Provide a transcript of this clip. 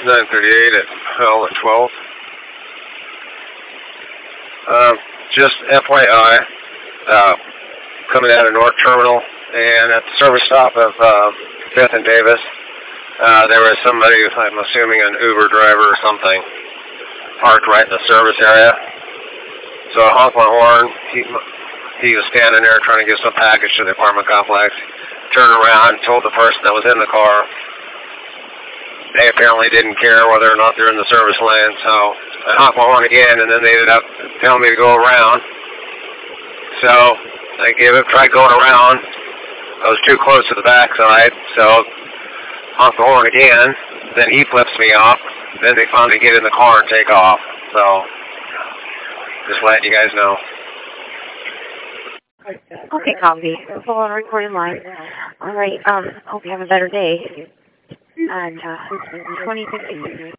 938 at Hell at 12. Just FYI, coming out of North Terminal and at the service stop of 5th and Davis, there was somebody, I'm assuming an Uber driver or something, parked right in the service area. So I honked my horn. He was standing there trying to give some package to the apartment complex. Turned around and told the person that was in the car. They apparently didn't care whether or not they're in the service lane, so I honked my horn again, and then they ended up telling me to go around. So I tried going around. I was too close to the backside, so honked the horn again. Then he flips me off. Then they finally get in the car and take off. So just letting you guys know. Okay, copy. Full on recording line. All right. Hope you have a better day. And 2015.